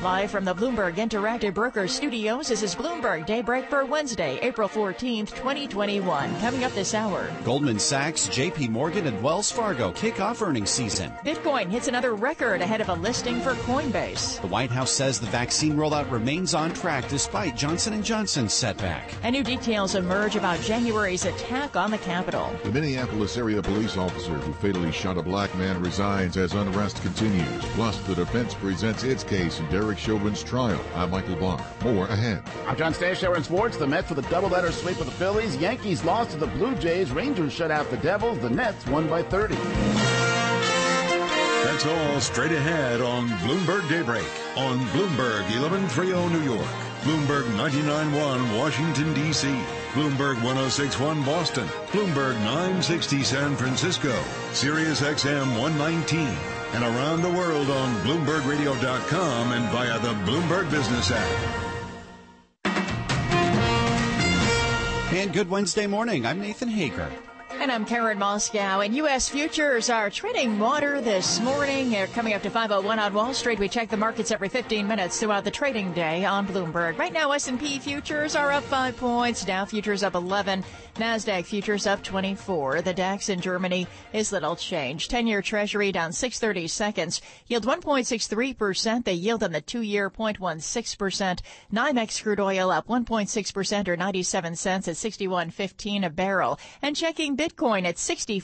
Live from the Bloomberg Interactive Brokers Studios, this is Bloomberg Daybreak for Wednesday, April 14th, 2021. Coming up this hour, Goldman Sachs, JP Morgan, and Wells Fargo kick off earnings season. Bitcoin hits another record ahead of a listing for Coinbase. The White House says the vaccine rollout remains on track despite Johnson & Johnson's setback. And new details emerge about January's attack on the Capitol. The Minneapolis area police officer who fatally shot a black man resigns as unrest continues. Plus, the defense presents its case in Derek Chauvin's trial. I'm Michael Barr. More ahead. I'm John Stashower in sports. The Mets with a doubleheader sweep of the Phillies. Yankees lost to the Blue Jays. Rangers shut out the Devils. The Nets won by 30. That's all straight ahead on Bloomberg Daybreak on Bloomberg 1130 New York, Bloomberg 99.1 Washington, D.C., Bloomberg 106.1 Boston, Bloomberg 960 San Francisco, Sirius XM 119, and around the world on BloombergRadio.com and via the Bloomberg Business app. And good Wednesday morning. I'm Nathan Hager. And I'm Karen Moscow, and U.S. futures are treading water this morning. They're coming up to 5:01 on Wall Street. We check the markets every 15 minutes throughout the trading day on Bloomberg. Right now, S&P futures are up 5 points, Dow futures up 11, NASDAQ futures up 24. The DAX in Germany is little change. 10-year Treasury down 6/30 seconds. Yield 1.63%. The yield on the 2-year 0.16%. NYMEX crude oil up 1.6% or 97 cents at $61.15 a barrel. And checking Bitcoin at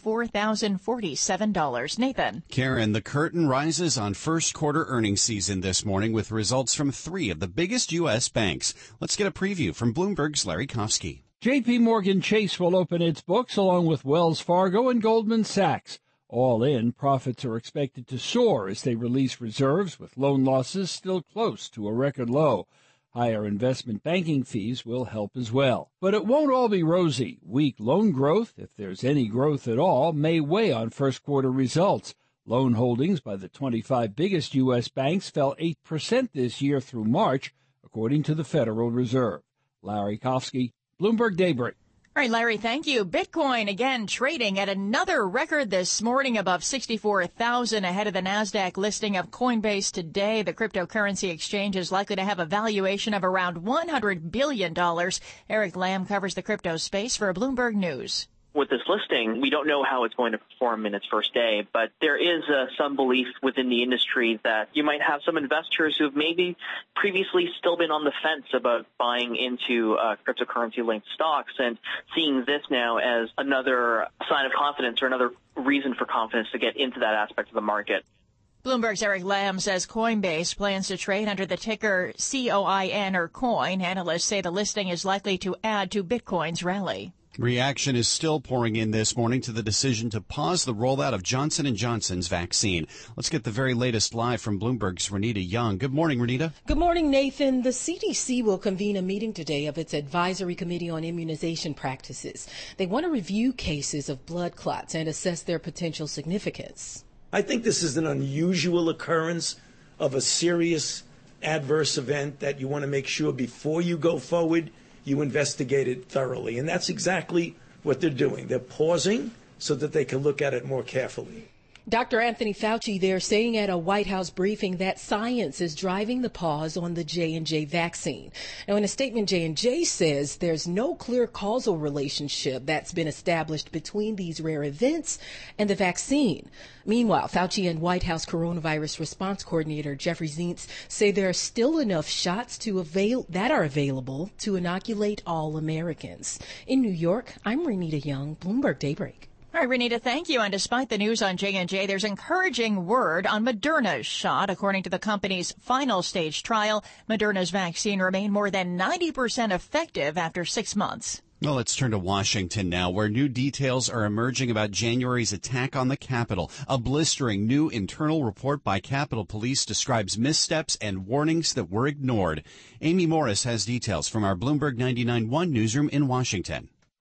$64,047. Nathan. Karen, the curtain rises on first quarter earnings season this morning with results from 3 of the biggest U.S. banks. Let's get a preview from Bloomberg's Larry Kofsky. JP Morgan Chase will open its books along with Wells Fargo and Goldman Sachs. All in, profits are expected to soar as they release reserves, with loan losses still close to a record low. Higher investment banking fees will help as well. But it won't all be rosy. Weak loan growth, if there's any growth at all, may weigh on first quarter results. Loan holdings by the 25 biggest U.S. banks fell 8% this year through March, according to the Federal Reserve. Larry Kofsky, Bloomberg Daybreak. All right, Larry, thank you. Bitcoin again trading at another record this morning above 64,000 ahead of the NASDAQ listing of Coinbase today. The cryptocurrency exchange is likely to have a valuation of around $100 billion. Eric Lamb covers the crypto space for Bloomberg News. With this listing, we don't know how it's going to perform in its first day, but there is some belief within the industry that you might have some investors who have maybe previously still been on the fence about buying into cryptocurrency-linked stocks and seeing this now as another sign of confidence or another reason for confidence to get into that aspect of the market. Bloomberg's Eric Lamb says Coinbase plans to trade under the ticker COIN or COIN. Analysts say the listing is likely to add to Bitcoin's rally. Reaction is still pouring in this morning to the decision to pause the rollout of Johnson & Johnson's vaccine. Let's get the very latest live from Bloomberg's Renita Young. Good morning, Renita. Good morning, Nathan. The CDC will convene a meeting today of its Advisory Committee on Immunization Practices. They want to review cases of blood clots and assess their potential significance. I think this is an unusual occurrence of a serious adverse event that you want to make sure before you go forward you investigate it thoroughly. And that's exactly what they're doing. They're pausing so that they can look at it more carefully. Dr. Anthony Fauci there saying at a White House briefing that science is driving the pause on the J&J vaccine. Now, in a statement, J&J says there's no clear causal relationship that's been established between these rare events and the vaccine. Meanwhile, Fauci and White House coronavirus response coordinator Jeffrey Zients say there are still enough shots that are available to inoculate all Americans. In New York, I'm Renita Young, Bloomberg Daybreak. All right, Renita, thank you. And despite the news on J&J, there's encouraging word on Moderna's shot. According to the company's final stage trial, Moderna's vaccine remained more than 90% effective after 6 months. Well, let's turn to Washington now, where new details are emerging about January's attack on the Capitol. A blistering new internal report by Capitol Police describes missteps and warnings that were ignored. Amy Morris has details from our Bloomberg 99.1 newsroom in Washington.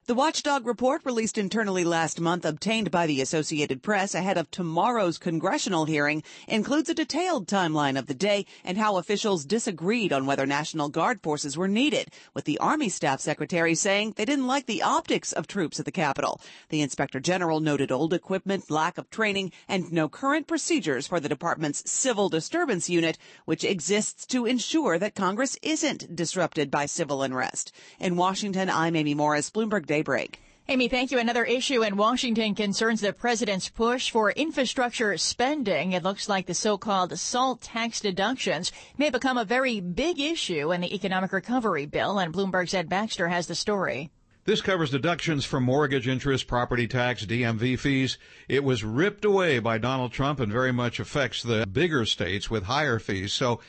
The watchdog report released internally last month, obtained by the Associated Press ahead of tomorrow's congressional hearing, includes a detailed timeline of the day and how officials disagreed on whether National Guard forces were needed, with the Army Staff Secretary saying they didn't like the optics of troops at the Capitol. The Inspector General noted old equipment, lack of training, and no current procedures for the department's Civil Disturbance Unit, which exists to ensure that Congress isn't disrupted by civil unrest. In Washington, I'm Amy Morris, Bloomberg Daybreak. Amy, thank you. Another issue in Washington concerns the president's push for infrastructure spending. It looks like the so-called SALT tax deductions may become a very big issue in the economic recovery bill, and Bloomberg's Ed Baxter has the story. This covers deductions for mortgage interest, property tax, DMV fees. It was ripped away by Donald Trump and very much affects the bigger states with higher fees. So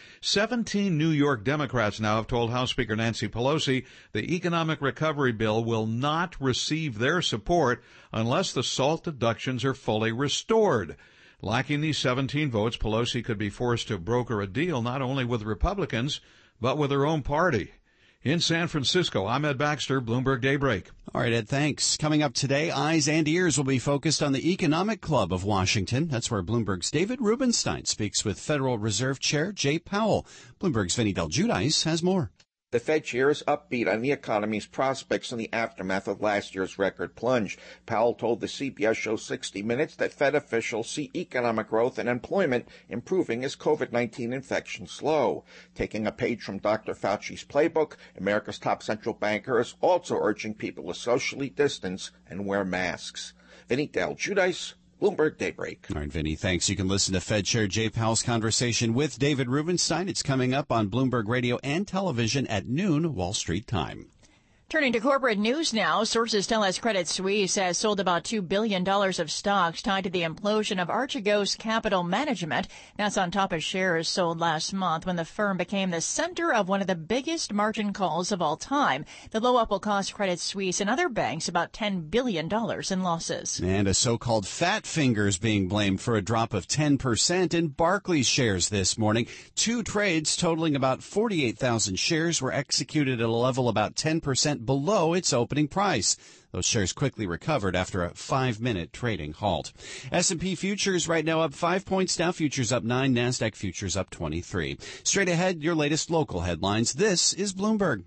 17 New York Democrats now have told House Speaker Nancy Pelosi the economic recovery bill will not receive their support unless the SALT deductions are fully restored. Lacking these 17 votes, Pelosi could be forced to broker a deal not only with Republicans, but with her own party. In San Francisco, I'm Ed Baxter, Bloomberg Daybreak. All right, Ed, thanks. Coming up today, eyes and ears will be focused on the Economic Club of Washington. That's where Bloomberg's David Rubenstein speaks with Federal Reserve Chair Jay Powell. Bloomberg's Vinny Del Giudice has more. The Fed chair is upbeat on the economy's prospects in the aftermath of last year's record plunge. Powell told the CBS show 60 Minutes that Fed officials see economic growth and employment improving as COVID-19 infections slow. Taking a page from Dr. Fauci's playbook, America's top central banker is also urging people to socially distance and wear masks. Vinny Del Giudice, Bloomberg Daybreak. All right, Vinny, thanks. You can listen to Fed Chair Jay Powell's conversation with David Rubenstein. It's coming up on Bloomberg Radio and television at noon, Wall Street time. Turning to corporate news now, sources tell us Credit Suisse has sold about $2 billion of stocks tied to the implosion of Archegos Capital Management. That's on top of shares sold last month when the firm became the center of one of the biggest margin calls of all time. The blow-up will cost Credit Suisse and other banks about $10 billion in losses. And a so-called fat finger is being blamed for a drop of 10% in Barclays shares this morning. Two trades totaling about 48,000 shares were executed at a level about 10% below its opening price. Those shares quickly recovered after a 5-minute trading halt. S&P futures right now up 5 points. Dow futures up 9. NASDAQ futures up 23. Straight ahead, your latest local headlines. This is Bloomberg.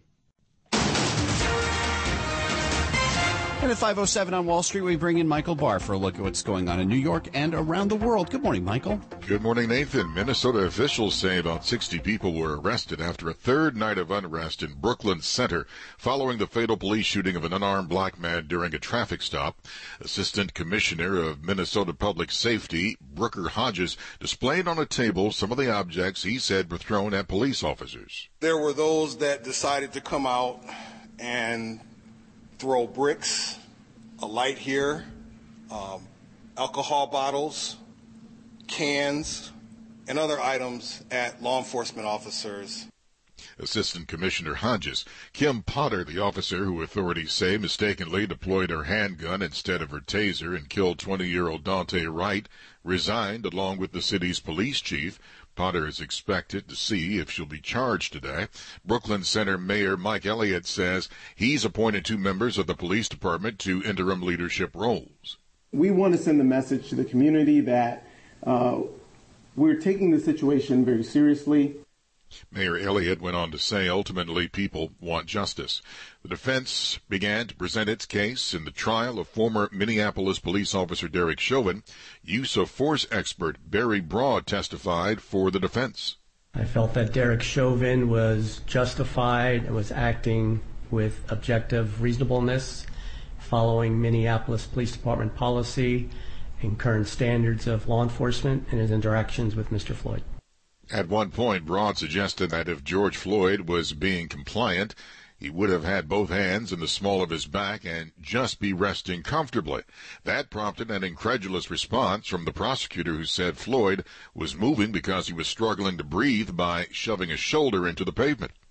And at 5:07 on Wall Street, we bring in Michael Barr for a look at what's going on in New York and around the world. Good morning, Michael. Good morning, Nathan. Minnesota officials say about 60 people were arrested after a third night of unrest in Brooklyn Center following the fatal police shooting of an unarmed black man during a traffic stop. Assistant Commissioner of Minnesota Public Safety, Brooker Hodges, displayed on a table some of the objects he said were thrown at police officers. There were those that decided to come out and throw bricks, a light here, alcohol bottles, cans, and other items at law enforcement officers. Assistant Commissioner Hodges. Kim Potter, the officer who authorities say mistakenly deployed her handgun instead of her taser and killed 20-year-old Dante Wright, resigned along with the city's police chief. Potter is expected to see if she'll be charged today. Brooklyn Center Mayor Mike Elliott says he's appointed 2 members of the police department to interim leadership roles. We want to send the message to the community that we're taking the situation very seriously. Mayor Elliott went on to say ultimately people want justice. The defense began to present its case in the trial of former Minneapolis police officer Derek Chauvin. Use of force expert Barry Broad testified for the defense. I felt that Derek Chauvin was justified and was acting with objective reasonableness, following Minneapolis Police Department policy and current standards of law enforcement in his interactions with Mr. Floyd. At one point, Broad suggested that if George Floyd was being compliant, he would have had both hands in the small of his back and just be resting comfortably. That prompted an incredulous response from the prosecutor who said Floyd was moving because he was struggling to breathe by shoving his shoulder into the pavement.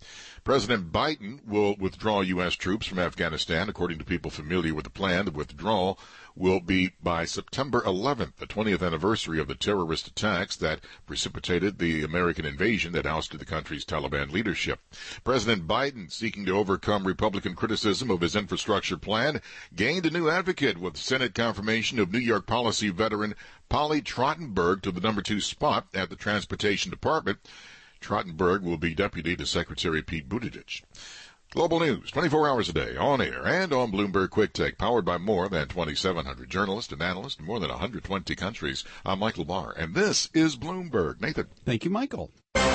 President Biden will withdraw U.S. troops from Afghanistan. According to people familiar with the plan, the withdrawal will be by September 11th, the 20th anniversary of the terrorist attacks that precipitated the American invasion that ousted the country's Taliban leadership. President Biden, seeking to overcome Republican criticism of his infrastructure plan, gained a new advocate with Senate confirmation of New York policy veteran Polly Trottenberg to the number 2 spot at the Transportation Department. Trottenberg will be deputy to Secretary Pete Buttigieg. Global news, 24 hours a day, on air and on Bloomberg Quick Take, powered by more than 2,700 journalists and analysts in more than 120 countries. I'm Michael Barr, and this is Bloomberg. Nathan. Thank you, Michael.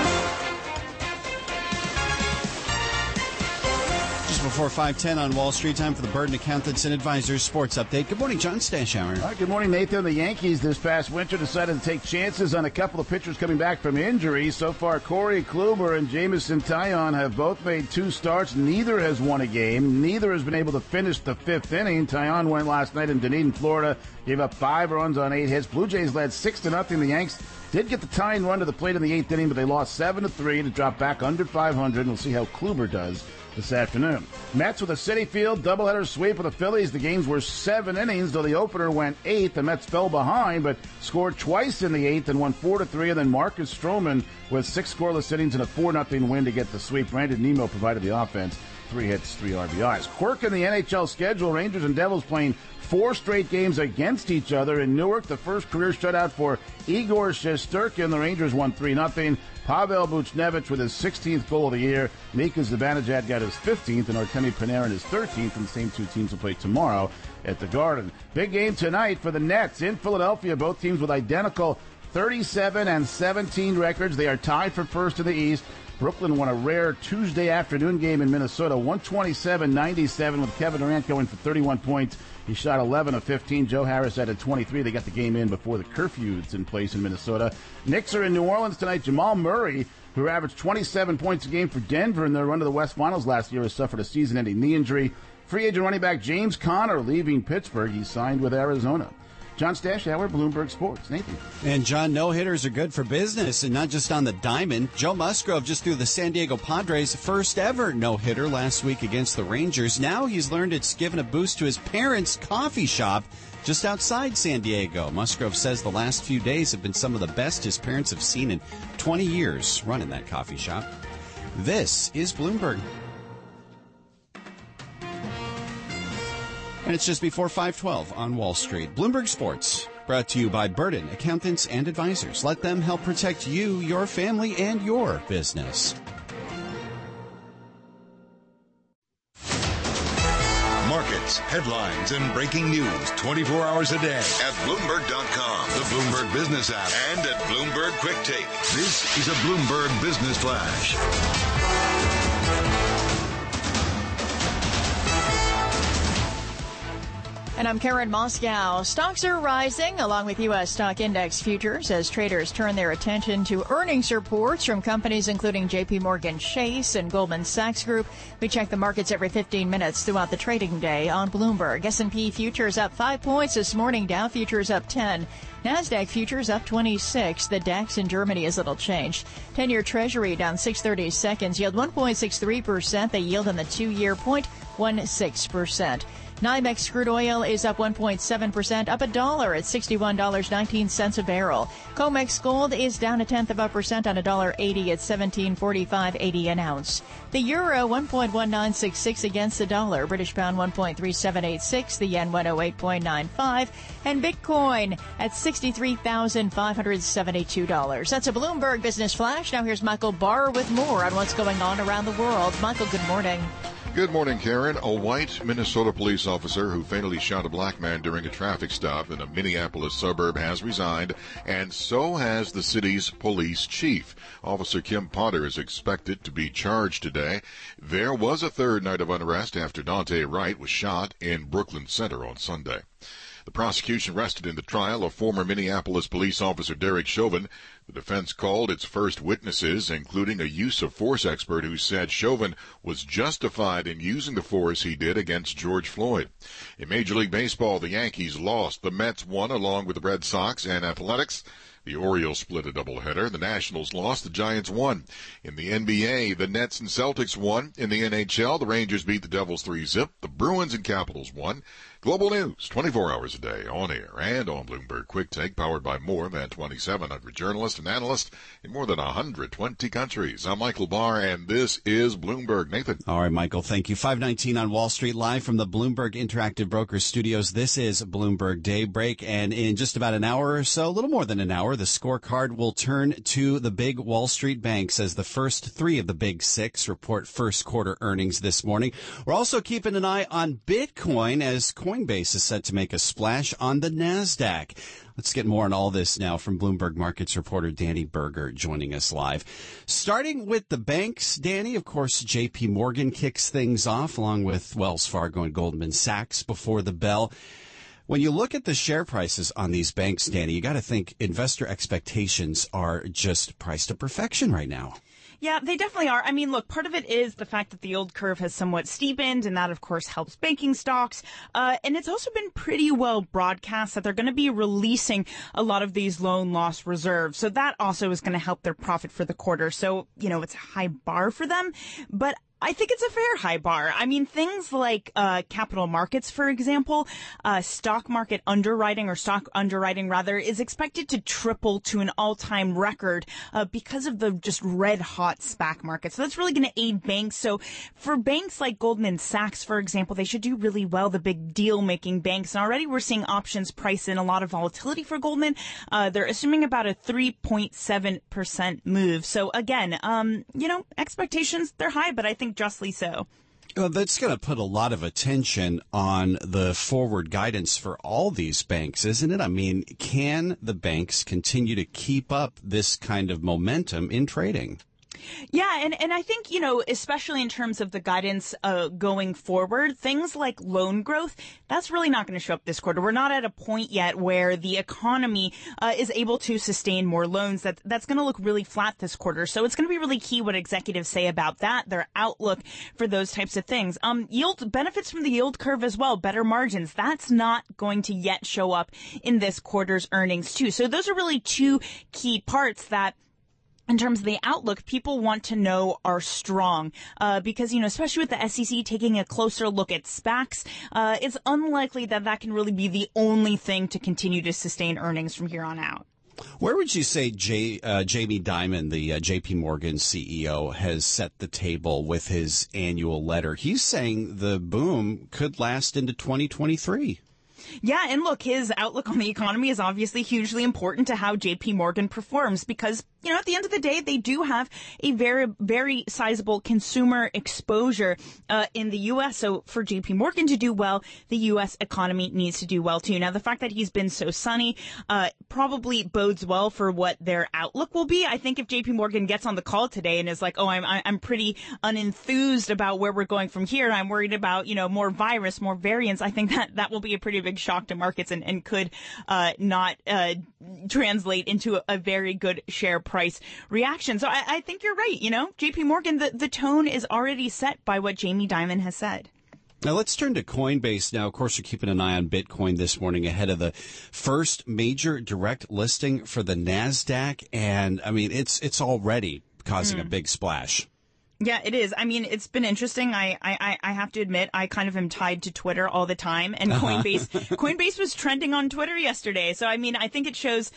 Just before 5:10 on Wall Street, time for the Burden Accountants and Advisors Sports Update. Good morning, John Stashower. All right, good morning, Nathan. The Yankees this past winter decided to take chances on a couple of pitchers coming back from injury. So far, Corey Kluber and Jameson Taillon have both made 2 starts. Neither has won a game. Neither has been able to finish the 5th inning. Taillon went last night in Dunedin, Florida, gave up 5 runs on 8 hits. Blue Jays led 6-0. The Yanks did get the tying run to the plate in the 8th inning, but they lost 7-3 to drop back under 500. We'll see how Kluber does this afternoon. Mets with a Citi Field doubleheader sweep with the Phillies. The games were 7 innings, though the opener went 8. The Mets fell behind, but scored twice in the 8th and won 4-3. And then Marcus Stroman with 6 scoreless innings and a 4-0 win to get the sweep. Brandon Nimmo provided the offense. 3 hits, 3 RBIs. Quirk in the NHL schedule. Rangers and Devils playing 4 straight games against each other in Newark. The first career shutout for Igor Shesterkin. The Rangers won 3-0. Pavel Buchnevich with his 16th goal of the year. Mika Zibanejad got his 15th, and Artemi Panarin his 13th, and the same 2 teams will play tomorrow at the Garden. Big game tonight for the Nets in Philadelphia. Both teams with identical 37 and 17 records. They are tied for first in the East. Brooklyn won a rare Tuesday afternoon game in Minnesota, 127-97, with Kevin Durant going for 31 points. He shot 11 of 15. Joe Harris added 23. They got the game in before the curfews in place in Minnesota. Knicks are in New Orleans tonight. Jamal Murray, who averaged 27 points a game for Denver in their run to the West Finals last year, has suffered a season-ending knee injury. Free agent running back James Conner leaving Pittsburgh. He signed with Arizona. John Stashower, Bloomberg Sports. Nathan. And, John, no-hitters are good for business, and not just on the diamond. Joe Musgrove just threw the San Diego Padres' first-ever no-hitter last week against the Rangers. Now he's learned it's given a boost to his parents' coffee shop just outside San Diego. Musgrove says the last few days have been some of the best his parents have seen in 20 years running that coffee shop. This is Bloomberg. And it's just before 5:12 on Wall Street. Bloomberg Sports, brought to you by Burden Accountants and Advisors. Let them help protect you, your family, and your business. Markets, headlines, and breaking news 24 hours a day at Bloomberg.com, the Bloomberg Business app, and at Bloomberg Quick Take. This is a Bloomberg Business Flash. And I'm Karen Moscow. Stocks are rising along with U.S. stock index futures as traders turn their attention to earnings reports from companies including J.P. Morgan Chase and Goldman Sachs Group. We check the markets every 15 minutes throughout the trading day on Bloomberg. S&P futures up 5 points this morning. Dow futures up 10. NASDAQ futures up 26. The DAX in Germany is little changed. 10-year Treasury down 6/30 seconds. Yield 1.63%. The yield on the 2-year 0.16%. NYMEX crude oil is up 1.7%, up $1 at $61.19 a barrel. COMEX gold is down 0.1% on $1.80 at $17.45.80 an ounce. The euro 1.1966 against the dollar. British pound 1.3786. The yen 108.95. And Bitcoin at $63,572. That's a Bloomberg Business Flash. Now here's Michael Barr with more on what's going on around the world. Michael, good morning. Good morning, Karen. A white Minnesota police officer who fatally shot a black man during a traffic stop in a Minneapolis suburb has resigned, and so has the city's police chief. Officer Kim Potter is expected to be charged today. There was a third night of unrest after Daunte Wright was shot in Brooklyn Center on Sunday. The prosecution rested in the trial of former Minneapolis police officer Derek Chauvin. The defense called its first witnesses, including a use of force expert who said Chauvin was justified in using the force he did against George Floyd. In Major League Baseball, the Yankees lost. The Mets won along with the Red Sox and Athletics. The Orioles split a doubleheader. The Nationals lost. The Giants won. In the NBA, the Nets and Celtics won. In the NHL, the Rangers beat the Devils 3-0. The Bruins and Capitals won. Global news, 24 hours a day, on air and on Bloomberg Quick Take, powered by more than 2,700 journalists and analysts in more than 120 countries. I'm Michael Barr, and this is Bloomberg. Nathan. All right, Michael, thank you. 5:19 on Wall Street, live from the Bloomberg Interactive Brokers Studios. This is Bloomberg Daybreak, and in just about an hour or so, a little more than an hour, the scorecard will turn to the big Wall Street banks as the first three of the big six report first quarter earnings this morning. We're also keeping an eye on Bitcoin as Coinbase is set to make a splash on the NASDAQ. Let's get more on all this now from Bloomberg Markets reporter Danny Berger joining us live. Starting with the banks, Danny, of course, J.P. Morgan kicks things off along with Wells Fargo and Goldman Sachs before the bell. When you look at the share prices on these banks, Danny, you got to think investor expectations are just priced to perfection right now. Yeah, they definitely are. I mean, look, part of it is the fact that the yield curve has somewhat steepened, and that, of course, helps banking stocks. And it's also been pretty well broadcast that they're going to be releasing a lot of these loan loss reserves. So that also is going to help their profit for the quarter. So, you know, it's a high bar for them. But I think it's a fair high bar. I mean, things like capital markets, for example, stock market underwriting, or stock underwriting rather, is expected to triple to an all-time record because of the just red-hot SPAC market. So that's really going to aid banks. So for banks like Goldman Sachs, for example, they should do really well, the big deal-making banks. And already we're seeing options price in a lot of volatility for Goldman. They're assuming about a 3.7% move. So again, you know, expectations, they're high, but I think justly so. Well, that's going to put a lot of attention on the forward guidance for all these banks, isn't it? I mean, can the banks continue to keep up this kind of momentum in trading? Yeah, and I think, you know, especially in terms of the guidance going forward, things like loan growth, that's really not going to show up this quarter. We're not at a point yet where the economy is able to sustain more loans. That's going to look really flat this quarter. So it's going to be really key what executives say about that, their outlook for those types of things. Yield benefits from the yield curve as well, better margins. That's not going to yet show up in this quarter's earnings too. So those are really two key parts that, in terms of the outlook, people want to know are strong, because, you know, especially with the SEC taking a closer look at SPACs, it's unlikely that that can really be the only thing to continue to sustain earnings from here on out. Where would you say Jamie Dimon, the J.P. Morgan CEO, has set the table with his annual letter? He's saying the boom could last into 2023. Yeah, and look, his outlook on the economy is obviously hugely important to how J.P. Morgan performs because, you know, at the end of the day, they do have a very, very sizable consumer exposure in the U.S. So for J.P. Morgan to do well, the U.S. economy needs to do well, too. Now, the fact that he's been so sunny probably bodes well for what their outlook will be. I think if J.P. Morgan gets on the call today and is like, oh, I'm pretty unenthused about where we're going from here, I'm worried about, you know, more virus, more variants, I think that will be a pretty big shock to markets and could not translate into a very good share price reaction. So I think you're right. You know, JP Morgan, the tone is already set by what Jamie Dimon has said. Now let's turn to Coinbase now. Of course, you're keeping an eye on Bitcoin this morning ahead of the first major direct listing for the NASDAQ. And I mean, it's already causing a big splash. Yeah, it is. I mean, it's been interesting. I have to admit, I kind of am tied to Twitter all the time, and Coinbase was trending on Twitter yesterday. So, I mean, I think it shows,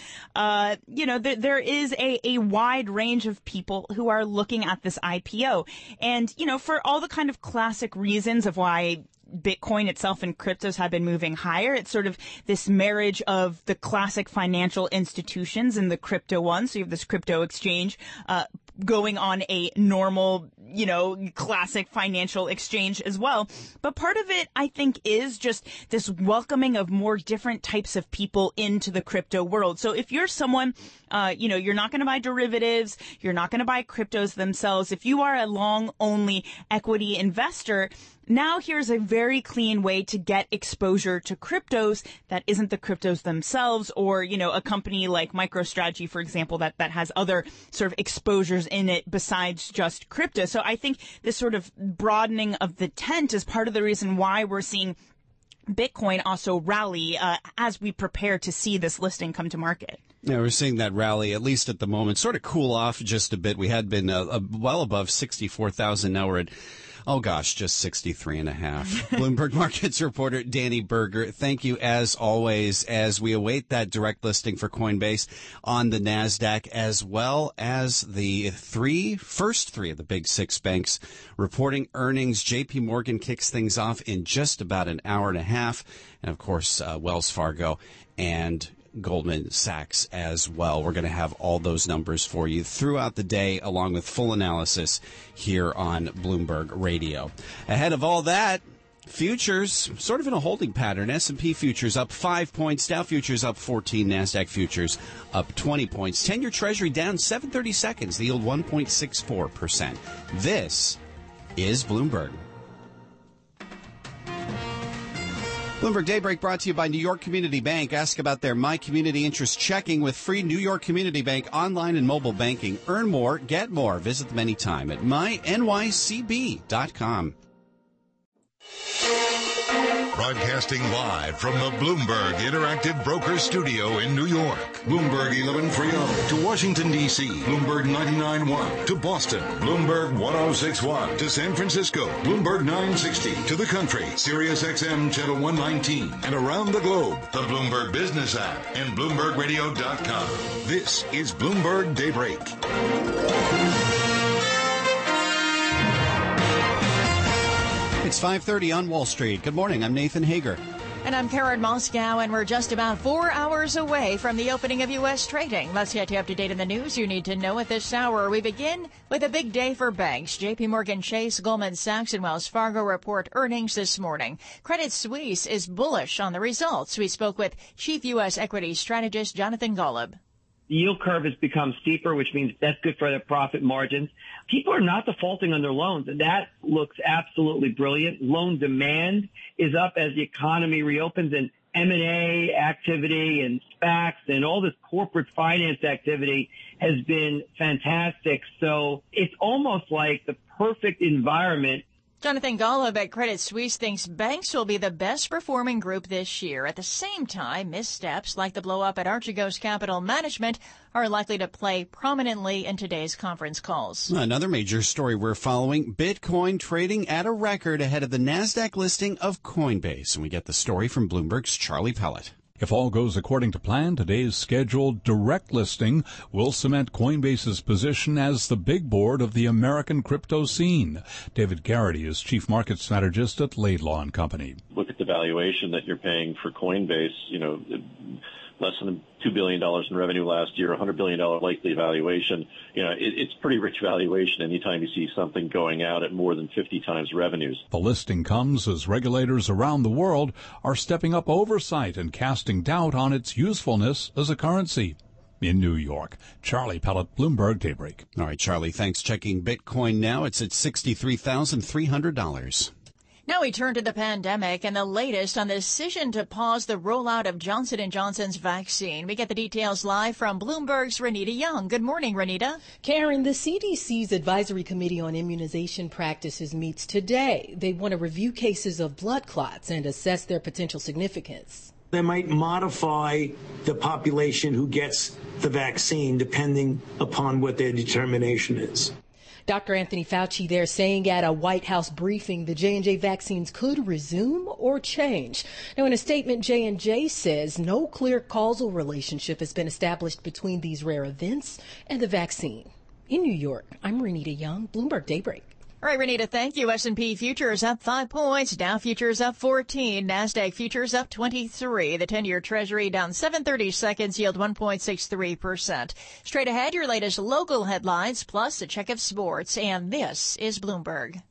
you know, there is a wide range of people who are looking at this IPO. And, you know, for all the kind of classic reasons of why Bitcoin itself and cryptos have been moving higher. It's sort of this marriage of the classic financial institutions and the crypto ones. So you have this crypto exchange, going on a normal, you know, classic financial exchange as well. But part of it, I think, is just this welcoming of more different types of people into the crypto world. So if you're someone, you know, you're not going to buy derivatives, you're not going to buy cryptos themselves. If you are a long-only equity investor, now here's a very clean way to get exposure to cryptos that isn't the cryptos themselves, or, you know, a company like MicroStrategy, for example, that has other sort of exposures in it besides just crypto. So I think this sort of broadening of the tent is part of the reason why we're seeing Bitcoin also rally as we prepare to see this listing come to market. Yeah, we're seeing that rally, at least at the moment, sort of cool off just a bit. We had been well above 64,000. Now we're at, just 63.5. Bloomberg Markets reporter Danny Berger, thank you as always as we await that direct listing for Coinbase on the NASDAQ, as well as the first three of the big six banks reporting earnings. JP Morgan kicks things off in just about an hour and a half. And, of course, Wells Fargo and Goldman Sachs as well. We're going to have all those numbers for you throughout the day, along with full analysis here on Bloomberg Radio. Ahead of all that, futures sort of in a holding pattern. S&P futures up 5 points, Dow futures up 14, NASDAQ futures up 20 points. 10-year Treasury down 7/30 seconds, the yield 1.64%. This is Bloomberg. Bloomberg Daybreak brought to you by New York Community Bank. Ask about their My Community Interest checking with free New York Community Bank online and mobile banking. Earn more, get more. Visit them anytime at mynycb.com. Broadcasting live from the Bloomberg Interactive Brokers Studio in New York. Bloomberg 1130 to Washington, D.C. Bloomberg 99.1 to Boston. Bloomberg 106.1 to San Francisco. Bloomberg 960 to the country. Sirius XM Channel 119. And around the globe, the Bloomberg Business app and BloombergRadio.com. This is Bloomberg Daybreak. It's 5:30 on Wall Street. Good morning. I'm Nathan Hager. And I'm Karen Moscow, and we're just about 4 hours away from the opening of U.S. trading. Let's get you up to date on the news you need to know at this hour. We begin with a big day for banks. J.P. Morgan Chase, Goldman Sachs, and Wells Fargo report earnings this morning. Credit Suisse is bullish on the results. We spoke with Chief U.S. Equity Strategist Jonathan Golub. The yield curve has become steeper, which means that's good for their profit margins. People are not defaulting on their loans, and that looks absolutely brilliant. Loan demand is up as the economy reopens, and M&A activity and SPACs and all this corporate finance activity has been fantastic. So it's almost like the perfect environment. Jonathan Golub at Credit Suisse thinks banks will be the best performing group this year. At the same time, missteps like the blow-up at Archegos Capital Management are likely to play prominently in today's conference calls. Another major story we're following, Bitcoin trading at a record ahead of the NASDAQ listing of Coinbase. And we get the story from Bloomberg's Charlie Pellet. If all goes according to plan, today's scheduled direct listing will cement Coinbase's position as the big board of the American crypto scene. David Garrity is chief market strategist at Laidlaw & Company. Look at the valuation that you're paying for Coinbase, less than $2 billion in revenue last year, $100 billion likely valuation. It's pretty rich valuation anytime you see something going out at more than 50 times revenues. The listing comes as regulators around the world are stepping up oversight and casting doubt on its usefulness as a currency. In New York, Charlie Pellet, Bloomberg Daybreak. All right, Charlie, thanks. Checking Bitcoin now. It's at $63,300. Now we turn to the pandemic and the latest on the decision to pause the rollout of Johnson & Johnson's vaccine. We get the details live from Bloomberg's Renita Young. Good morning, Renita. Karen, the CDC's Advisory Committee on Immunization Practices meets today. They want to review cases of blood clots and assess their potential significance. They might modify the population who gets the vaccine depending upon what their determination is. Dr. Anthony Fauci there saying at a White House briefing the J&J vaccines could resume or change. Now, in a statement, J&J says no clear causal relationship has been established between these rare events and the vaccine. In New York, I'm Renita Young, Bloomberg Daybreak. All right, Renita, thank you. S&P futures up 5 points. Dow futures up 14. NASDAQ futures up 23. The 10-year Treasury down 7/30 seconds, yield 1.63%. Straight ahead, your latest local headlines, plus a check of sports. And this is Bloomberg.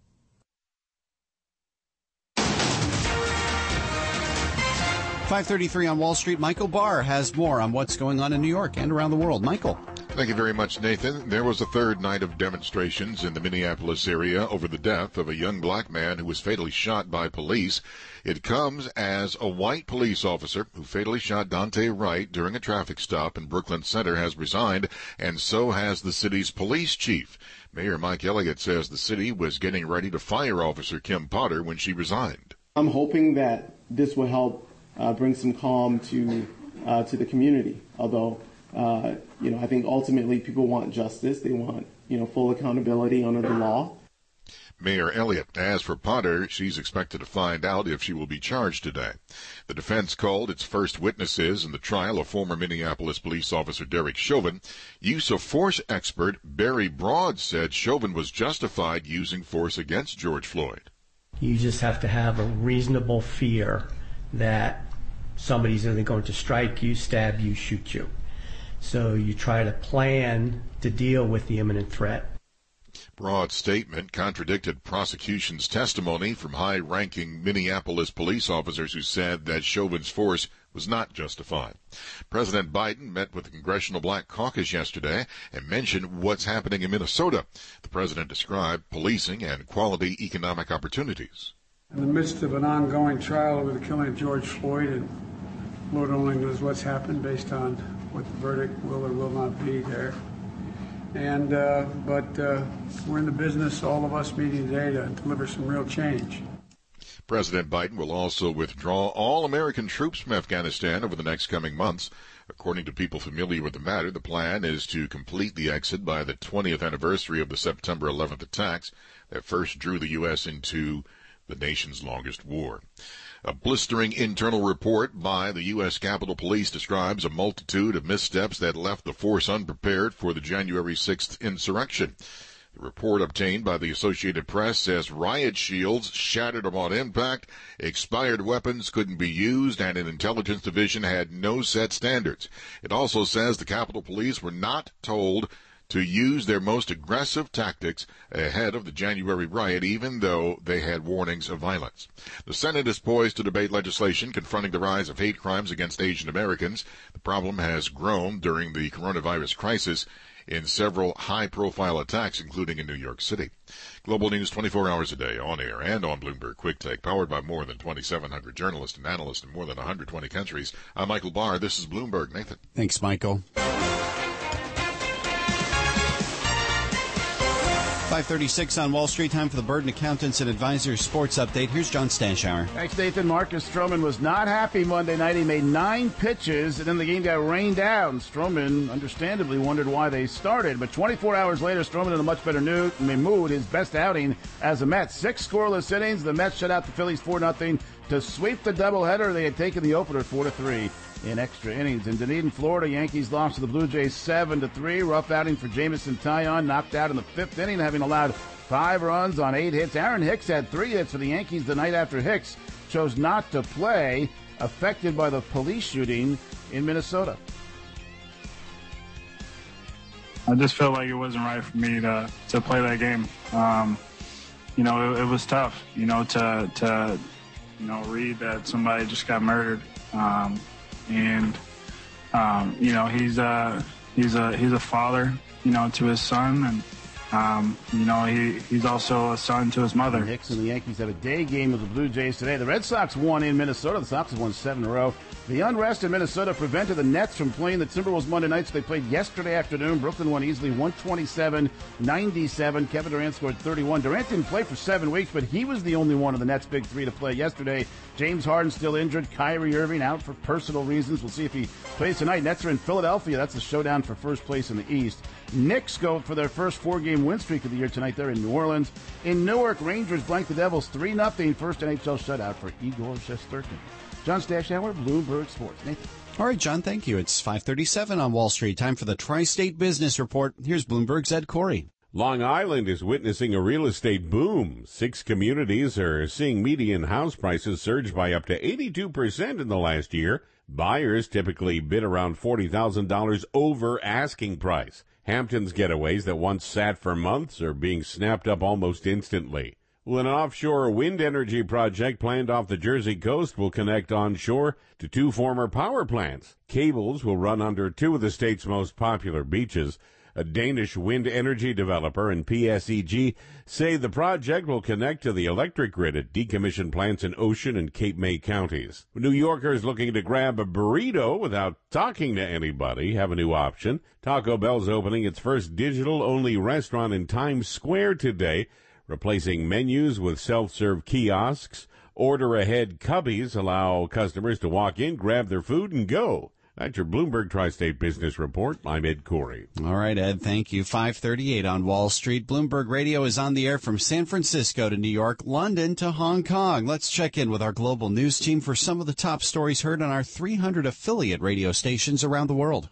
$5:33 on Wall Street. Michael Barr has more on what's going on in New York and around the world. Michael. Thank you very much, Nathan. There was a third night of demonstrations in the Minneapolis area over the death of a young black man who was fatally shot by police. It comes as a white police officer who fatally shot Dante Wright during a traffic stop in Brooklyn Center has resigned, and so has the city's police chief. Mayor Mike Elliott says the city was getting ready to fire Officer Kim Potter when she resigned. I'm hoping that this will help bring some calm to the community, although I think ultimately people want justice. They want, full accountability under the law. Mayor Elliott. As for Potter, she's expected to find out if she will be charged today. The defense called its first witnesses in the trial of former Minneapolis police officer Derek Chauvin. Use of force expert Barry Broad said Chauvin was justified using force against George Floyd. You just have to have a reasonable fear that somebody's either going to strike you, stab you, shoot you. So you try to plan to deal with the imminent threat. Broad's statement contradicted prosecution's testimony from high-ranking Minneapolis police officers who said that Chauvin's force was not justified. President Biden met with the Congressional Black Caucus yesterday and mentioned what's happening in Minnesota. The president described policing and quality economic opportunities. In the midst of an ongoing trial over the killing of George Floyd, and Lord only knows what's happened based on what the verdict will or will not be there. But we're in the business, all of us meeting today, to deliver some real change. President Biden will also withdraw all American troops from Afghanistan over the next coming months. According to people familiar with the matter, the plan is to complete the exit by the 20th anniversary of the September 11th attacks that first drew the U.S. into the nation's longest war. A blistering internal report by the U.S. Capitol Police describes a multitude of missteps that left the force unprepared for the January 6th insurrection. The report obtained by the Associated Press says riot shields shattered upon impact, expired weapons couldn't be used, and an intelligence division had no set standards. It also says the Capitol Police were not told to use their most aggressive tactics ahead of the January riot, even though they had warnings of violence. The Senate is poised to debate legislation confronting the rise of hate crimes against Asian Americans. The problem has grown during the coronavirus crisis in several high-profile attacks, including in New York City. Global News 24 hours a day, on air and on Bloomberg Quick Take, powered by more than 2,700 journalists and analysts in more than 120 countries. I'm Michael Barr. This is Bloomberg. Nathan. Thanks, Michael. 5:36 on Wall Street. Time for the Burden Accountants and Advisors Sports Update. Here's John Stanshauer. Thanks, Nathan. Marcus Stroman was not happy Monday night. He made 9 pitches, and then the game got rained out. Stroman understandably wondered why they started. But 24 hours later, Stroman in a much better mood. His best outing as a Met. 6 scoreless innings. The Mets shut out the Phillies 4-0 to sweep the doubleheader. They had taken the opener 4-3. In extra innings. In Dunedin, Florida, Yankees lost to the Blue Jays 7-3. Rough outing for Jameson Taillon, knocked out in the 5th inning, having allowed 5 runs on 8 hits. Aaron Hicks had 3 hits for the Yankees the night after Hicks chose not to play, affected by the police shooting in Minnesota. I just felt like it wasn't right for me to play that game. It was tough, to read that somebody just got murdered. He's a father, to his son, and he's also a son to his mother. Hicks and the Yankees have a day game with the Blue Jays today. The Red Sox won in Minnesota. The Sox have won 7 in a row. The unrest in Minnesota prevented the Nets from playing the Timberwolves Monday night, so they played yesterday afternoon. Brooklyn won easily 127-97. Kevin Durant scored 31. Durant didn't play for 7 weeks, but he was the only one of the Nets' big 3 to play yesterday. James Harden still injured. Kyrie Irving out for personal reasons. We'll see if he plays tonight. Nets are in Philadelphia. That's the showdown for first place in the East. Knicks go for their first 4-game win streak of the year tonight. They're in New Orleans. In Newark, Rangers blank the Devils 3-0. First NHL shutout for Igor Shesterkin. John Stanshauer, Bloomberg Sports. Nathan. All right, John, thank you. It's 5:37 on Wall Street. Time for the Tri-State Business Report. Here's Bloomberg's Ed Corey. Long Island is witnessing a real estate boom. 6 communities are seeing median house prices surge by up to 82% in the last year. Buyers typically bid around $40,000 over asking price. Hampton's getaways that once sat for months are being snapped up almost instantly. Well, an offshore wind energy project planned off the Jersey coast will connect onshore to 2 former power plants. Cables will run under 2 of the state's most popular beaches. A Danish wind energy developer and PSEG say the project will connect to the electric grid at decommissioned plants in Ocean and Cape May counties. New Yorkers looking to grab a burrito without talking to anybody have a new option. Taco Bell's opening its first digital-only restaurant in Times Square today, replacing menus with self-serve kiosks. Order-ahead cubbies allow customers to walk in, grab their food, and go. That's your Bloomberg Tri-State Business Report. I'm Ed Corey. All right, Ed, thank you. 5:38 on Wall Street. Bloomberg Radio is on the air from San Francisco to New York, London to Hong Kong. Let's check in with our global news team for some of the top stories heard on our 300 affiliate radio stations around the world.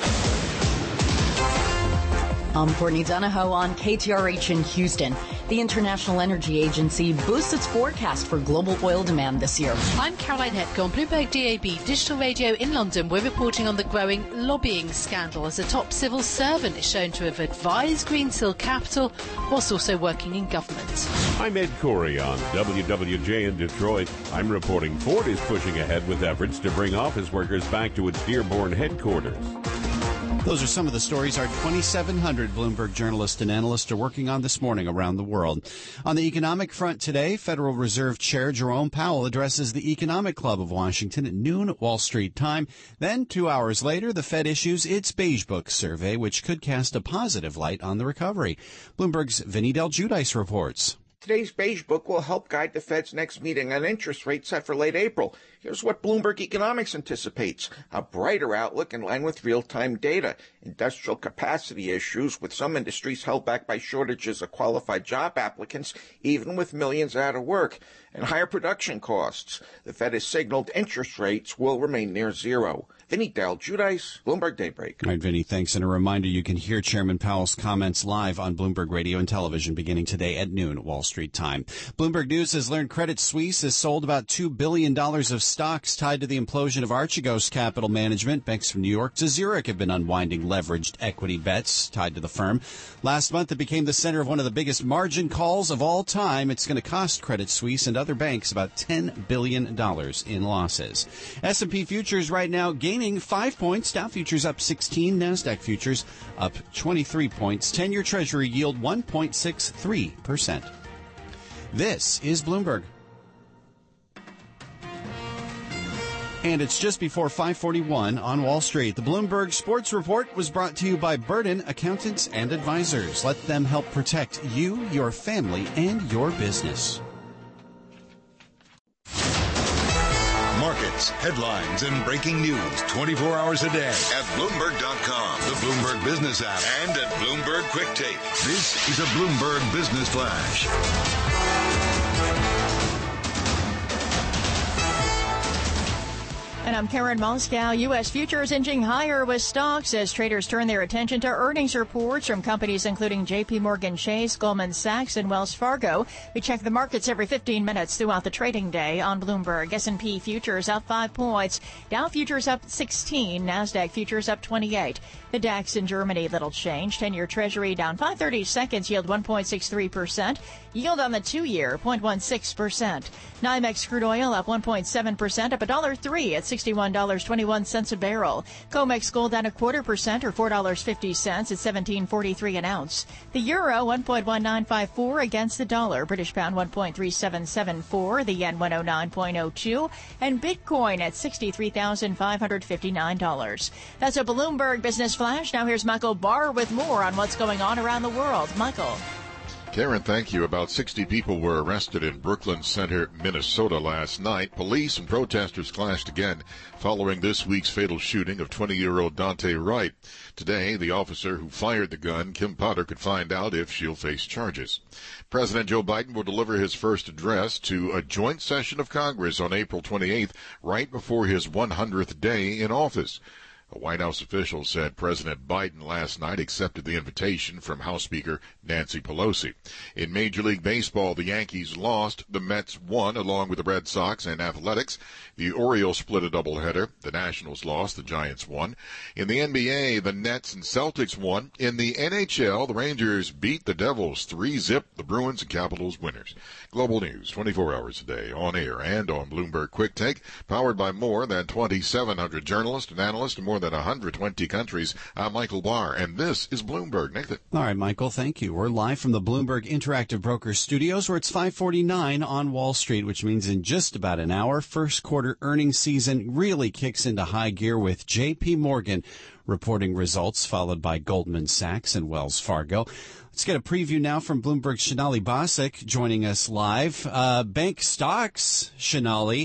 I'm Courtney Donahoe on KTRH in Houston. The International Energy Agency boosts its forecast for global oil demand this year. I'm Caroline Hepke on Bloomberg DAB Digital Radio in London. We're reporting on the growing lobbying scandal as a top civil servant is shown to have advised Greensill Capital whilst also working in government. I'm Ed Corey on WWJ in Detroit. I'm reporting Ford is pushing ahead with efforts to bring office workers back to its Dearborn headquarters. Those are some of the stories our 2,700 Bloomberg journalists and analysts are working on this morning around the world. On the economic front today, Federal Reserve Chair Jerome Powell addresses the Economic Club of Washington at noon Wall Street time. Then 2 hours later, the Fed issues its Beige Book survey, which could cast a positive light on the recovery. Bloomberg's Vinny Del Giudice reports. Today's Beige Book will help guide the Fed's next meeting on interest rates set for late April. Here's what Bloomberg Economics anticipates: a brighter outlook in line with real-time data, industrial capacity issues with some industries held back by shortages of qualified job applicants, even with millions out of work, and higher production costs. The Fed has signaled interest rates will remain near zero. Vinny Del Giudice, Bloomberg Daybreak. All right, Vinny, thanks. And a reminder, you can hear Chairman Powell's comments live on Bloomberg Radio and Television beginning today at noon Wall Street time. Bloomberg News has learned Credit Suisse has sold about $2 billion of stocks tied to the implosion of Archegos Capital Management. Banks from New York to Zurich have been unwinding leveraged equity bets tied to the firm. Last month, it became the center of one of the biggest margin calls of all time. It's going to cost Credit Suisse and other banks about $10 billion in losses. S&P futures right now gaining 5 points. Dow futures up 16. NASDAQ futures up 23 points. 10-year Treasury yield 1.63%. This is Bloomberg. And it's just before 5:41 on Wall Street. The Bloomberg Sports Report was brought to you by Burden Accountants and Advisors. Let them help protect you, your family, and your business. Markets, headlines, and breaking news 24 hours a day at Bloomberg.com, the Bloomberg Business app, and at Bloomberg Quick Take. This is a Bloomberg Business Flash. And I'm Karen Moscow. U.S. futures inching higher with stocks as traders turn their attention to earnings reports from companies including J.P. Morgan Chase, Goldman Sachs, and Wells Fargo. We check the markets every 15 minutes throughout the trading day on Bloomberg. S&P futures up 5 points. Dow futures up 16. NASDAQ futures up 28. The DAX in Germany, little change. 10-year Treasury down 5/30 seconds, yield 1.63%. Yield on the 2-year, 0.16%. NYMEX crude oil up 1.7%, up $1.03 at $61.21 a barrel. COMEX gold down 0.25% or $4.50 at $17.43 an ounce. The euro 1.1954 against the dollar. British pound 1.3774. The yen 109.02. And Bitcoin at $63,559. That's a Bloomberg Business Flash. Now here's Michael Barr with more on what's going on around the world. Michael. Karen, thank you. About 60 people were arrested in Brooklyn Center, Minnesota last night. Police and protesters clashed again following this week's fatal shooting of 20-year-old Daunte Wright. Today, the officer who fired the gun, Kim Potter, could find out if she'll face charges. President Joe Biden will deliver his first address to a joint session of Congress on April 28th, right before his 100th day in office. A White House official said President Biden last night accepted the invitation from House Speaker Nancy Pelosi. In Major League Baseball, the Yankees lost, the Mets won along with the Red Sox and Athletics. The Orioles split a doubleheader. The Nationals lost, the Giants won. In the NBA, the Nets and Celtics won. In the NHL, the Rangers beat the Devils 3-0, the Bruins and Capitals winners. Global news 24 hours a day, on air and on Bloomberg Quick Take, powered by more than 2,700 journalists and analysts in more than 120 countries. I'm Michael Barr, and this is Bloomberg. Nathan. All right, Michael, thank you. We're live from the Bloomberg Interactive Brokers Studios, where it's 5:49 on Wall Street, which means in just about an hour, first quarter earnings season really kicks into high gear with J.P. Morgan reporting results, followed by Goldman Sachs and Wells Fargo. Let's get a preview now from Bloomberg's Shanali Basic joining us live. Bank stocks, Shanali,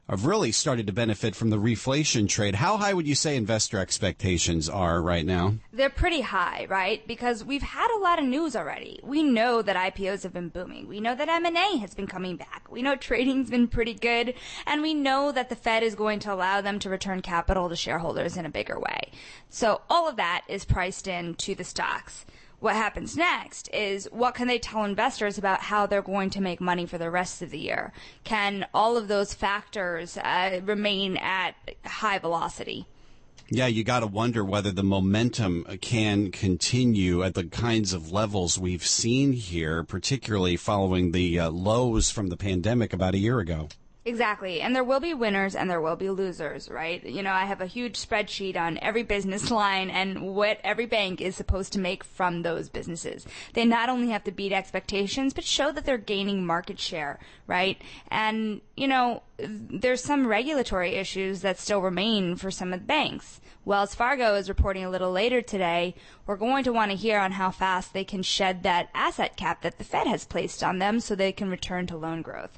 have really started to benefit from the reflation trade. How high would you say investor expectations are right now? They're pretty high, right? Because we've had a lot of news already. We know that IPOs have been booming. We know that M&A has been coming back. We know trading's been pretty good. And we know that the Fed is going to allow them to return capital to shareholders in a bigger way. So all of that is priced into the stocks. What happens next is what can they tell investors about how they're going to make money for the rest of the year? Can all of those factors remain at high velocity? Yeah, you got to wonder whether the momentum can continue at the kinds of levels we've seen here, particularly following the lows from the pandemic about a year ago. Exactly. And there will be winners and there will be losers, right? You know, I have a huge spreadsheet on every business line and what every bank is supposed to make from those businesses. They not only have to beat expectations, but show that they're gaining market share, right? And, you know, there's some regulatory issues that still remain for some of the banks. Wells Fargo is reporting a little later today. We're going to want to hear on how fast they can shed that asset cap that the Fed has placed on them so they can return to loan growth.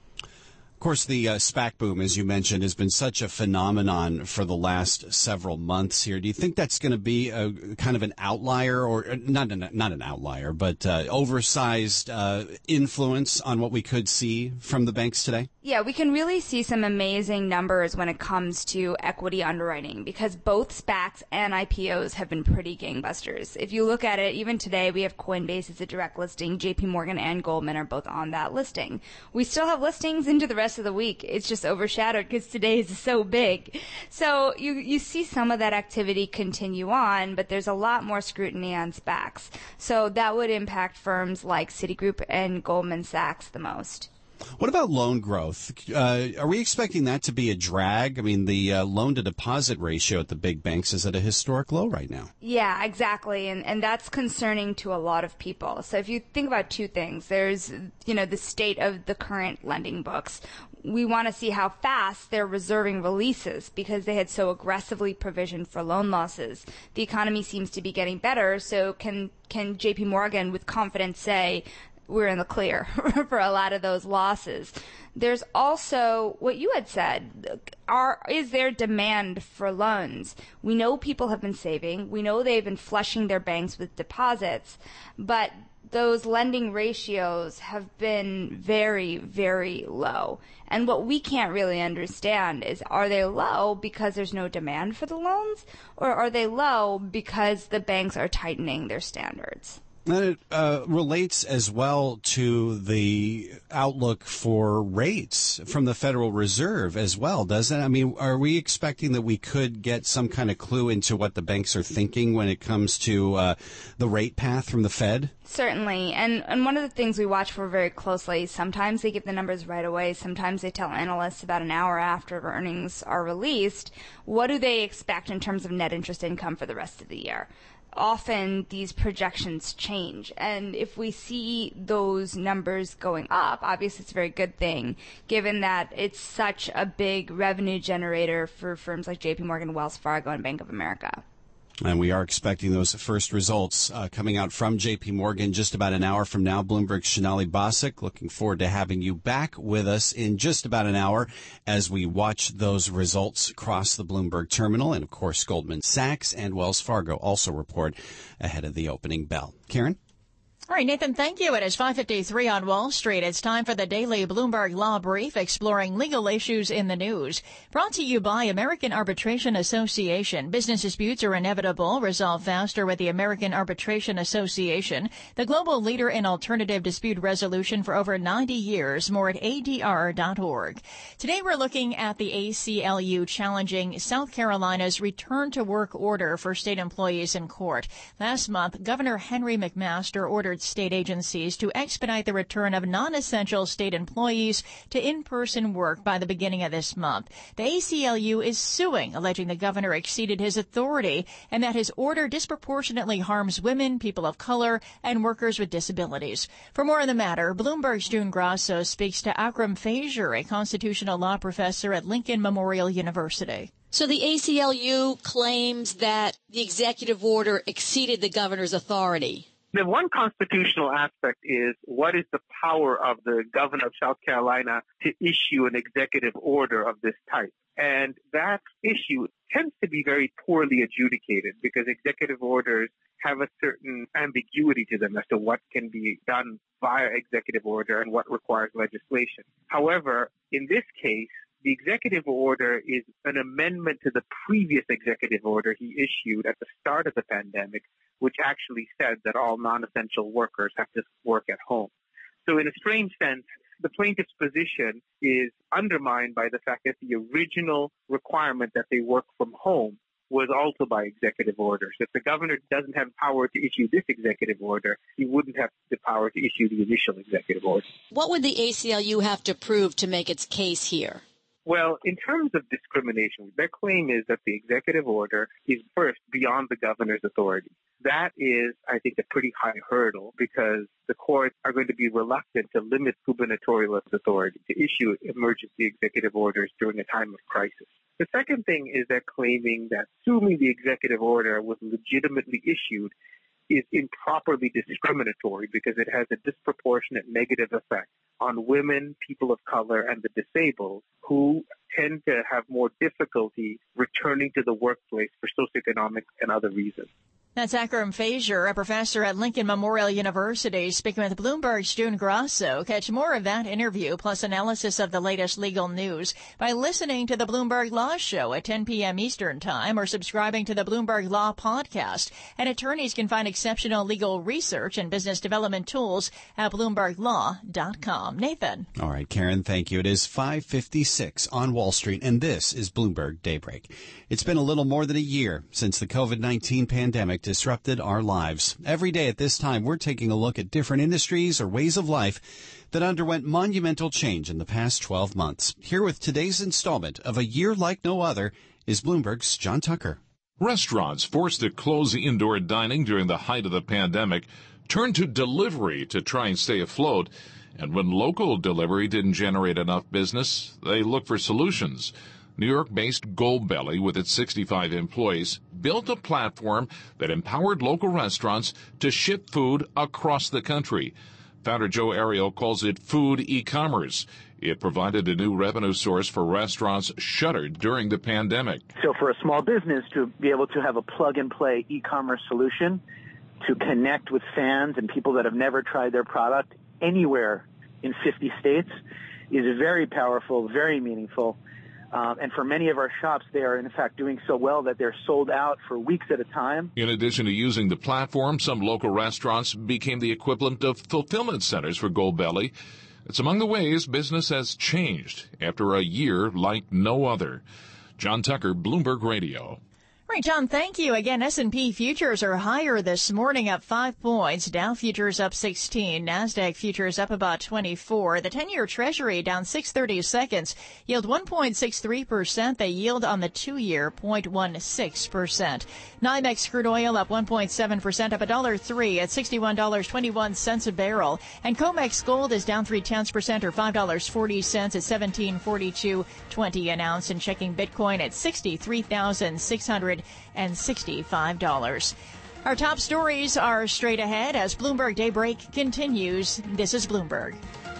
Of course, the SPAC boom, as you mentioned, has been such a phenomenon for the last several months here. Do you think that's going to be a kind of an outlier, or not an outlier, but oversized influence on what we could see from the banks today? Yeah, we can really see some amazing numbers when it comes to equity underwriting because both SPACs and IPOs have been pretty gangbusters. If you look at it, even today we have Coinbase as a direct listing. JP Morgan and Goldman are both on that listing. We still have listings into the rest of the week. It's just overshadowed because today is so big. So you see some of that activity continue on, but there's a lot more scrutiny on SPACs. So that would impact firms like Citigroup and Goldman Sachs the most. What about loan growth? Are we expecting that to be a drag? I mean, the loan-to-deposit ratio at the big banks is at a historic low right now. Yeah, exactly. And that's concerning to a lot of people. So if you think about two things, there's, you know, the state of the current lending books. We want to see how fast they're reserving releases because they had so aggressively provisioned for loan losses. The economy seems to be getting better, so can JP Morgan with confidence say, we're in the clear for a lot of those losses. There's also what you had said. Is there demand for loans? We know people have been saving. We know they've been flushing their banks with deposits, but those lending ratios have been very, very low. And what we can't really understand is, are they low because there's no demand for the loans, or are they low because the banks are tightening their standards? And it relates as well to the outlook for rates from the Federal Reserve as well, doesn't it? I mean, are we expecting that we could get some kind of clue into what the banks are thinking when it comes to the rate path from the Fed? Certainly. And one of the things we watch for very closely, sometimes they give the numbers right away. Sometimes they tell analysts about an hour after earnings are released. What do they expect in terms of net interest income for the rest of the year? Often these projections change. And if we see those numbers going up, obviously it's a very good thing, given that it's such a big revenue generator for firms like JP Morgan, Wells Fargo, and Bank of America. And we are expecting those first results coming out from JP Morgan just about an hour from now. Bloomberg's Sonali Basak, looking forward to having you back with us in just about an hour as we watch those results cross the Bloomberg terminal. And, of course, Goldman Sachs and Wells Fargo also report ahead of the opening bell. Karen? All right, Nathan, thank you. It is 5:53 on Wall Street. It's time for the daily Bloomberg Law Brief, exploring legal issues in the news. Brought to you by American Arbitration Association. Business disputes are inevitable. Resolve faster with the American Arbitration Association, the global leader in alternative dispute resolution for over 90 years. More at ADR.org. Today we're looking at the ACLU challenging South Carolina's return to work order for state employees in court. Last month, Governor Henry McMaster ordered state agencies to expedite the return of non-essential state employees to in-person work by the beginning of this month. The ACLU is suing, alleging the governor exceeded his authority and that his order disproportionately harms women, people of color, and workers with disabilities. For more on the matter, Bloomberg's June Grasso speaks to Akram Fazier, a constitutional law professor at Lincoln Memorial University. So the ACLU claims that the executive order exceeded the governor's authority. The one constitutional aspect is what is the power of the governor of South Carolina to issue an executive order of this type. And that issue tends to be very poorly adjudicated because executive orders have a certain ambiguity to them as to what can be done via executive order and what requires legislation. However, in this case, the executive order is an amendment to the previous executive order he issued at the start of the pandemic, which actually said that all non-essential workers have to work at home. So in a strange sense, the plaintiff's position is undermined by the fact that the original requirement that they work from home was also by executive order. So if the governor doesn't have power to issue this executive order, he wouldn't have the power to issue the initial executive order. What would the ACLU have to prove to make its case here? Well, in terms of discrimination, their claim is that the executive order is first beyond the governor's authority. That is, I think, a pretty high hurdle because the courts are going to be reluctant to limit gubernatorial authority to issue emergency executive orders during a time of crisis. The second thing is they're claiming that assuming the executive order was legitimately issued is improperly discriminatory because it has a disproportionate negative effect on women, people of color, and the disabled who tend to have more difficulty returning to the workplace for socioeconomic and other reasons. That's Akram Fazier, a professor at Lincoln Memorial University, speaking with Bloomberg's June Grasso. Catch more of that interview plus analysis of the latest legal news by listening to the Bloomberg Law Show at 10 p.m. Eastern Time or subscribing to the Bloomberg Law Podcast. And attorneys can find exceptional legal research and business development tools at BloombergLaw.com. Nathan. All right, Karen, thank you. It is 5:56 on Wall Street, and this is Bloomberg Daybreak. It's been a little more than a year since the COVID-19 pandemic disrupted our lives. Every day at this time, we're taking a look at different industries or ways of life that underwent monumental change in the past 12 months. Here with today's installment of A Year Like No Other is Bloomberg's John Tucker. Restaurants forced to close indoor dining during the height of the pandemic turned to delivery to try and stay afloat. And when local delivery didn't generate enough business, they looked for solutions. New York-based Goldbelly, with its 65 employees, built a platform that empowered local restaurants to ship food across the country. Founder Joe Ariel calls it food e-commerce. It provided a new revenue source for restaurants shuttered during the pandemic. So for a small business to be able to have a plug-and-play e-commerce solution to connect with fans and people that have never tried their product anywhere in 50 states is very powerful, very meaningful. And for many of our shops, they are, in fact, doing so well that they're sold out for weeks at a time. In addition to using the platform, some local restaurants became the equivalent of fulfillment centers for Goldbelly. It's among the ways business has changed after a year like no other. John Tucker, Bloomberg Radio. Right, John, thank you. Again, S&P futures are higher this morning, up 5 points. Dow futures up 16. NASDAQ futures up about 24. The 10-year Treasury down 6/32, yield 1.63%. They yield on the 2-year 0.16%. NYMEX crude oil up 1.7%, up $1.03 at $61.21 a barrel. And COMEX gold is down 0.3% or $5.40 at $1742.20 an ounce. And checking Bitcoin at $63,665. Our top stories are straight ahead as Bloomberg Daybreak continues. This is Bloomberg.